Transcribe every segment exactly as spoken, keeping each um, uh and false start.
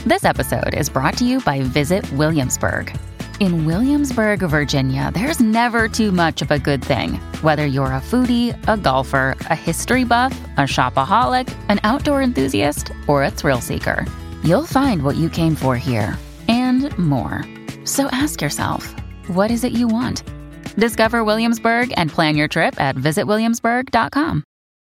This episode is brought to you by Visit Williamsburg. In Williamsburg, Virginia, there's never too much of a good thing. Whether you're a foodie, a golfer, a history buff, a shopaholic, an outdoor enthusiast, or a thrill seeker, you'll find what you came for here and more. So ask yourself, what is it you want? Discover Williamsburg and plan your trip at visit williamsburg dot com.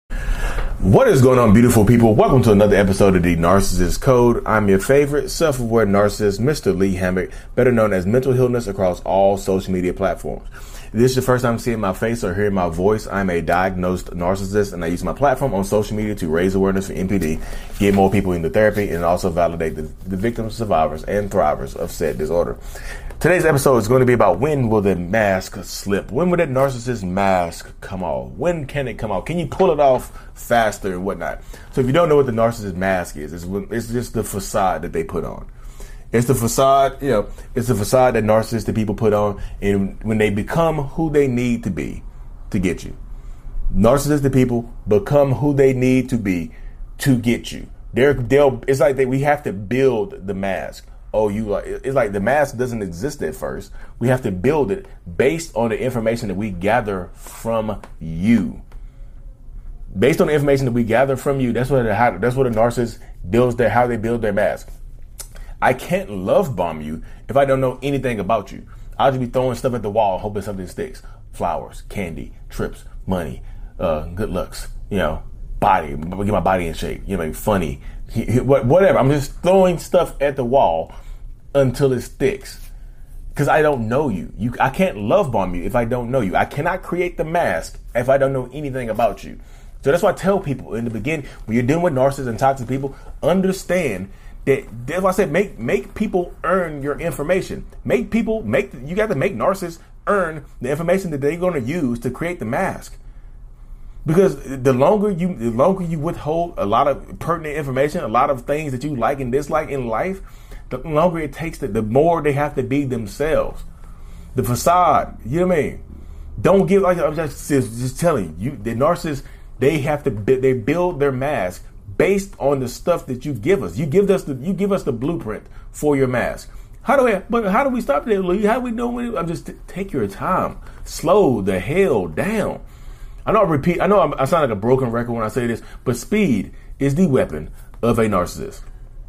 What is going on, beautiful people? Welcome to another episode of The Narcissist Code. I'm your favorite self-aware narcissist, Mister Lee Hammock, better known as Mental Healness across all social media platforms. If this is your first time seeing my face or hearing my voice, I'm a diagnosed narcissist, and I use my platform on social media to raise awareness for N P D, get more people into therapy, and also validate the, the victims, survivors, and thrivers of said disorder. Today's episode is going to be about when will the mask slip? When will that narcissist mask come off? When can it come off? Can you pull it off faster and whatnot? So if you don't know what the narcissist mask is, it's, it's just the facade that they put on. It's the facade, you know, it's the facade that narcissistic people put on, and when they become who they need to be to get you. Narcissistic people become who they need to be to get you. They're, they'll, it's like they, we have to build the mask. Oh, you are, it's like the mask doesn't exist at first. We have to build it based on the information that we gather from you. Based on the information that we gather from you, that's what a, how, that's what a narcissist builds their, how they build their mask. I can't love bomb you if I don't know anything about you. I'll just be throwing stuff at the wall, hoping something sticks. Flowers, candy, trips, money, uh, good looks, you know, body, get my body in shape, you know, funny, whatever. I'm just throwing stuff at the wall until it sticks. Because I don't know you. You, I can't love bomb you if I don't know you. I cannot create the mask if I don't know anything about you. So that's why I tell people in the beginning, when you're dealing with narcissists and toxic people, understand that, that's why I said, make make people earn your information. Make people, make you got to make narcissists earn the information that they're going to use to create the mask. Because the longer you the longer you withhold a lot of pertinent information, a lot of things that you like and dislike in life, the longer it takes, to, the more they have to be themselves. The facade, you know what I mean? Don't give, like I'm just, just telling you, the narcissists, they have to they build their mask based on the stuff that you give us. You give us the you give us the blueprint for your mask. How do we? But how do we stop that, Lee? How do we know it? I'm just take your time, slow the hell down. I know I repeat. I know I'm, I sound like a broken record when I say this, but speed is the weapon of a narcissist.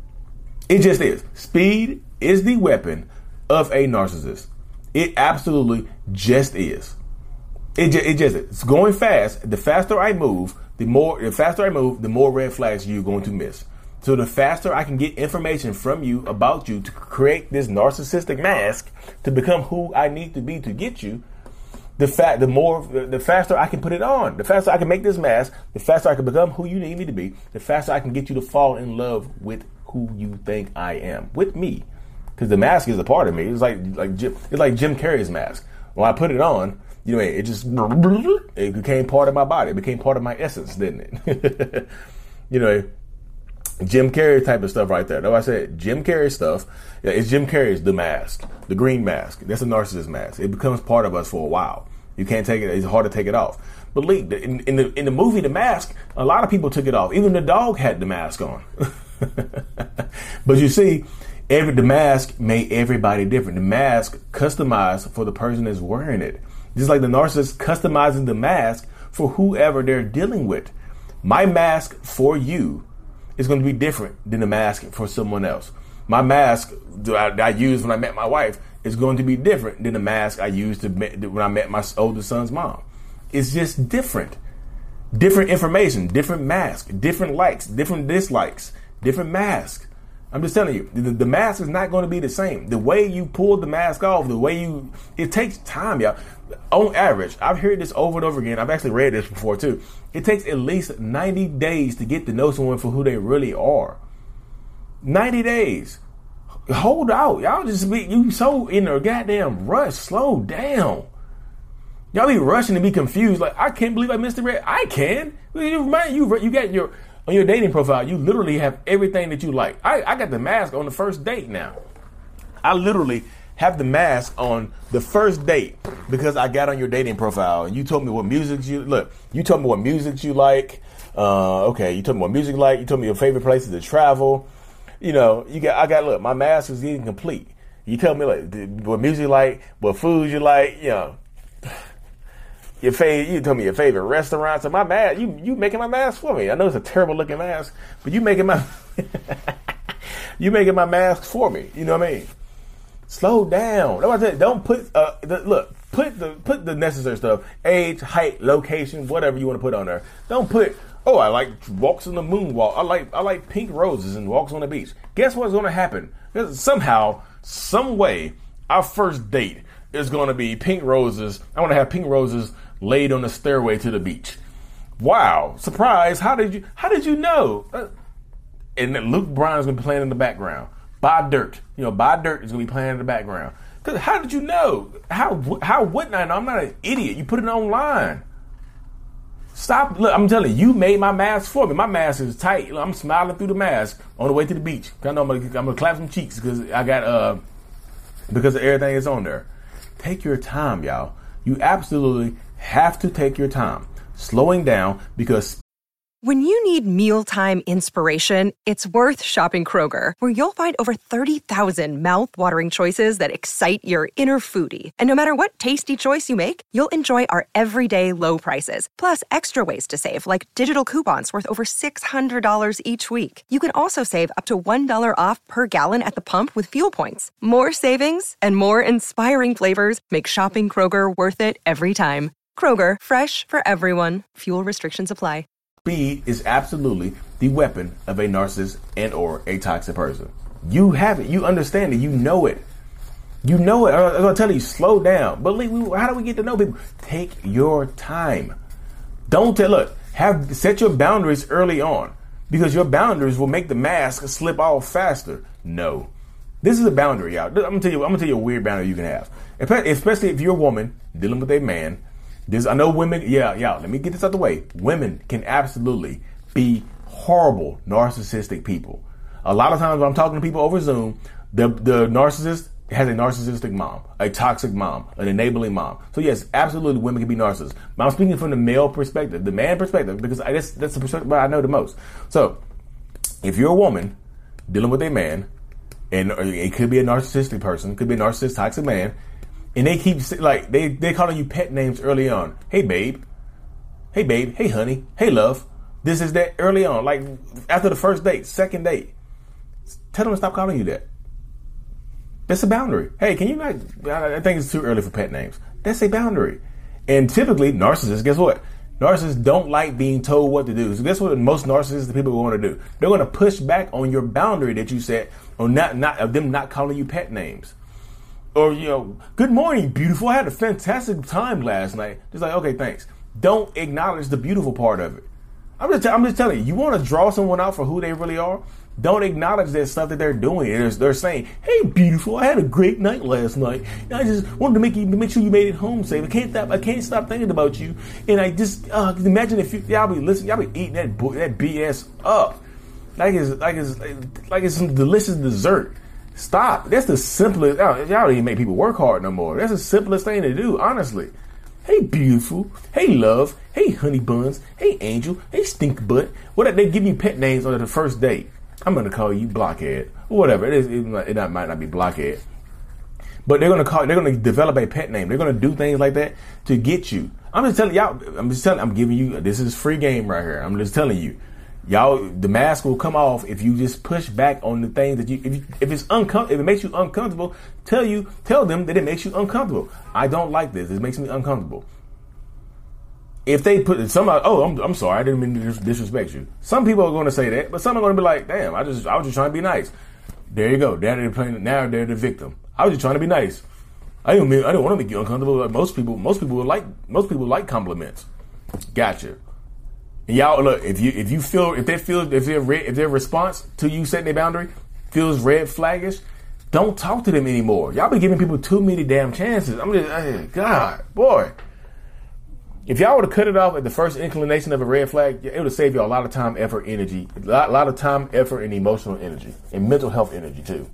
It just is. Speed is the weapon of a narcissist. It absolutely just is. It just, it just is. It's going fast. The faster I move, the more the faster I move, the more red flags you're going to miss. So the faster I can get information from you about you to create this narcissistic mask to become who I need to be to get you, the fact, the more, the faster I can put it on, the faster I can make this mask, the faster I can become who you need me to be, the faster I can get you to fall in love with who you think I am, with me, because the mask is a part of me. It's like like Jim, it's like Jim Carrey's mask. When I put it on, you know, it just it became part of my body. It became part of my essence, didn't it? You know, Jim Carrey type of stuff right there. Though I said Jim Carrey stuff, yeah, it's Jim Carrey's The Mask, the green mask. That's a narcissist mask. It becomes part of us for a while. You can't take it. It's hard to take it off. But Lee, in, in the in the movie The Mask, a lot of people took it off. Even the dog had the mask on. But you see, every the mask made everybody different. The mask customized for the person that's wearing it. Just like the narcissist customizing the mask for whoever they're dealing with. My mask for you is going to be different than the mask for someone else. My mask that I used when I met my wife is going to be different than the mask I used to met, when I met my oldest son's mom. It's just different. Different information, different mask, different likes, different dislikes, different mask. I'm just telling you, the, the mask is not going to be the same. The way you pull the mask off, the way you, it takes time, y'all. On average, I've heard this over and over again. I've actually read this before too. It takes at least ninety days to get to know someone for who they really are. ninety days. Hold out. Y'all just be, you so in a goddamn rush. Slow down. Y'all be rushing to be confused. Like, I can't believe I missed the red. I can. You, you, you got your, on your dating profile, you literally have everything that you like. I, I got the mask on the first date now. I literally have the mask on the first date because I got on your dating profile and you told me what music you, look, you told me what music you like. Uh, okay, you told me what music you like. You told me your favorite places to travel. You know, you got, I got, look, my mask is getting complete. You tell me like what music you like, what food you like, you know, your favorite, you tell me your favorite restaurants. And my mask, you, you making my mask for me. I know it's a terrible looking mask, but you making my, you making my mask for me. You know what I mean? Slow down. Don't put, uh, the, look, put the, put the necessary stuff, age, height, location, whatever you want to put on there. Don't put, oh, I like walks on the moonwalk. I like I like pink roses and walks on the beach. Guess what's going to happen? Somehow, some way, our first date is going to be pink roses. I want to have pink roses laid on the stairway to the beach. Wow, surprise! How did you How did you know? Uh, and then Luke Bryan is going to be playing in the background. Buy Dirt, you know, Buy Dirt is going to be playing in the background. Because how did you know? How how wouldn't I know? I'm not an idiot. You put it online. Stop. Look, I'm telling you, you made my mask for me. My mask is tight. Look, I'm smiling through the mask on the way to the beach. I know I'm gonna, I'm gonna clap some cheeks because I got uh because of everything that's on there. Take your time, y'all. You absolutely have to take your time. Slowing down because when you need mealtime inspiration, it's worth shopping Kroger, where you'll find over thirty thousand mouth-watering choices that excite your inner foodie. And no matter what tasty choice you make, you'll enjoy our everyday low prices, plus extra ways to save, like digital coupons worth over six hundred dollars each week. You can also save up to one dollar off per gallon at the pump with fuel points. More savings and more inspiring flavors make shopping Kroger worth it every time. Kroger, fresh for everyone. Fuel restrictions apply. Speed is absolutely the weapon of a narcissist and or a toxic person. You have it. You understand it. You know it. You know it. I'm going to tell you, slow down. But how do we get to know people? Take your time. Don't tell, look, have set your boundaries early on because your boundaries will make the mask slip off faster. No. This is a boundary, y'all. I'm going to tell you, I'm going to tell you a weird boundary you can have. Especially if you're a woman dealing with a man. This, I know women, yeah, yeah, let me get this out the way. Women can absolutely be horrible, narcissistic people. A lot of times when I'm talking to people over Zoom, the, the narcissist has a narcissistic mom, a toxic mom, an enabling mom. So yes, absolutely women can be narcissists. But I'm speaking from the male perspective, the man perspective, because I guess that's the perspective I know the most. So if you're a woman dealing with a man, and it could be a narcissistic person, could be a narcissist, toxic man, and they keep, like, they, they calling you pet names early on. Hey, babe. Hey, babe. Hey, honey. Hey, love. This is that early on. Like, after the first date, second date. Tell them to stop calling you that. That's a boundary. Hey, can you not, I think it's too early for pet names. That's a boundary. And typically, narcissists, guess what? Narcissists don't like being told what to do. So guess what most narcissistic people want to do? They're going to push back on your boundary that you set on not, not, of them not calling you pet names. Or, you know, good morning, beautiful. I had a fantastic time last night. Just like, okay, thanks. Don't acknowledge the beautiful part of it. I'm just, t- I'm just telling you, you want to draw someone out for who they really are? Don't acknowledge that stuff that they're doing. They're, they're saying, hey, beautiful, I had a great night last night. I just wanted to make you make sure you made it home safe. I can't stop, I can't stop thinking about you. And I just, uh, imagine if you, y'all be listening, y'all be eating that, that B S up. Like it's, like it's, like it's some delicious dessert. Stop. That's the simplest. Y'all don't even make people work hard no more. That's the simplest thing to do, honestly. Hey, beautiful. Hey, love. Hey, honey buns. Hey, angel. Hey, stink butt. What? They give you pet names on the first date. I'm going to call you blockhead. Whatever. It is. It, it not, might not be blockhead. But they're going to call. They're going to develop a pet name. They're going to do things like that to get you. I'm just telling y'all. I'm just telling. I'm giving you. This is free game right here. I'm just telling you. Y'all, the mask will come off if you just push back on the things that you, if, you, if it's uncomfortable, if it makes you uncomfortable, tell you, tell them that it makes you uncomfortable. I don't like this. It makes me uncomfortable. If they put somebody, oh, I'm, I'm sorry, I didn't mean to disrespect you. Some people are going to say that, but some are going to be like, damn, I just, I was just trying to be nice. There you go. Now they're playing. Now they're the victim. I was just trying to be nice. I didn't mean, I didn't want to make you uncomfortable. Like most people, most people would like, most people like compliments. Gotcha. And y'all, look, if you if you feel if they feel if their if their response to you setting a boundary feels red flaggish, don't talk to them anymore. Y'all be giving people too many damn chances. I'm just, hey, God, boy. If y'all would have cut it off at the first inclination of a red flag, it would have saved you a lot of time, effort, energy, a lot, a lot of time, effort, and emotional energy, and mental health energy too.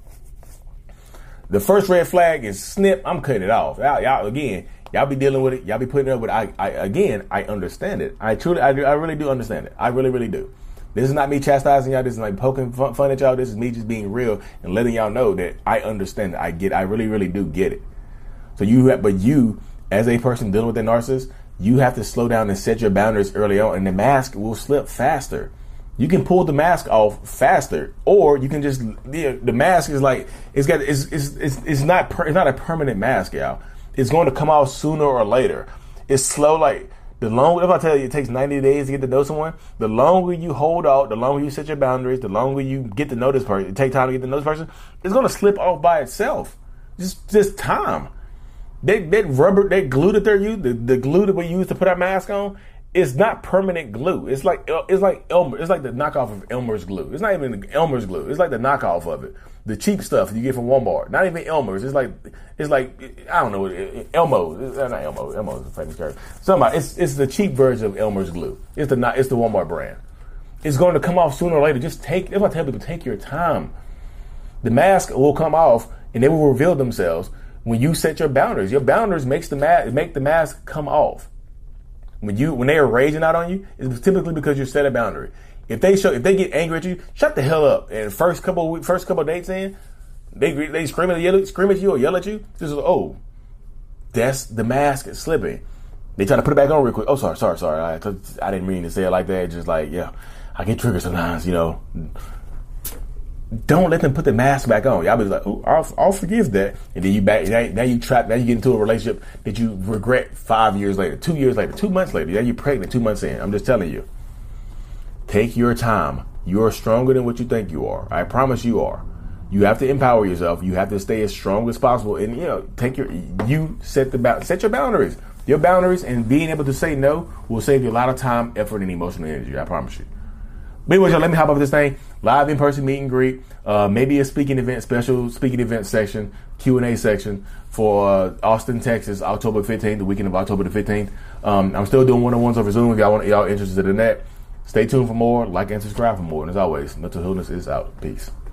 The first red flag is snip. I'm cutting it off. Y'all, y'all again. Y'all be dealing with it. Y'all be putting up with it. I, I, again, I understand it. I truly, I, do, I really do understand it. I really, really do. This is not me chastising y'all. This is like poking fun, fun at y'all. This is me just being real and letting y'all know that I understand it. I get, I really, really do get it. So you, have, but you, as a person dealing with a narcissist, you have to slow down and set your boundaries early on, and the mask will slip faster. You can pull the mask off faster, or you can just, the, the mask is like, it's got, it's, it's, it's, it's not, per, it's not a permanent mask, y'all. It's going to come off sooner or later. It's slow, like, the longer, if I tell you it takes ninety days to get to know someone, the longer you hold out, the longer you set your boundaries, the longer you get to know this person, it takes time to get to know this person, it's going to slip off by itself. Just, just time. That, that rubber, that glue that they're using, the, the glue that we use to put our mask on, it's not permanent glue. It's like, it's like Elmer, it's like the knockoff of Elmer's glue. It's not even Elmer's glue. It's like the knockoff of it. The cheap stuff you get from Walmart. Not even Elmer's. It's like, it's like, I don't know, Elmo's. It's not Elmo. Elmo's a famous character. Somebody, it's, it's the cheap version of Elmer's glue. It's the, it's the Walmart brand. It's going to come off sooner or later. Just take, if I tell people, take your time. The mask will come off and they will reveal themselves when you set your boundaries. Your boundaries makes the mask, make the mask come off. When you, when they are raging out on you, it's typically because you set a boundary. If they show, if they get angry at you, shut the hell up. And first couple of weeks, first couple of dates in, they they scream at you, scream at you or yell at you. This is, oh, that's the mask is slipping. They try to put it back on real quick. Oh, sorry, sorry, sorry. I, I didn't mean to say it like that. Just like, yeah, I get triggered sometimes, you know. Don't let them put the mask back on. Y'all be like, oh, I'll, I'll forgive that. And then you back, now, now you trap, now you get into a relationship that you regret five years later, two years later, two months later. Now you're pregnant two months in. I'm just telling you. Take your time. You're stronger than what you think you are. I promise you are. You have to empower yourself. You have to stay as strong as possible. And, you know, take your, you set the, set your boundaries. Your boundaries and being able to say no will save you a lot of time, effort, and emotional energy. I promise you. But anyway, y'all, let me hop up this thing. Live in-person meet and greet. Uh, maybe a speaking event, special speaking event section, Q and A section for uh, Austin, Texas, October fifteenth, the weekend of October the fifteenth. Um, I'm still doing one-on-ones over Zoom if y'all want, y'all interested in that. Stay tuned for more. Like and subscribe for more. And as always, mental illness is out. Peace.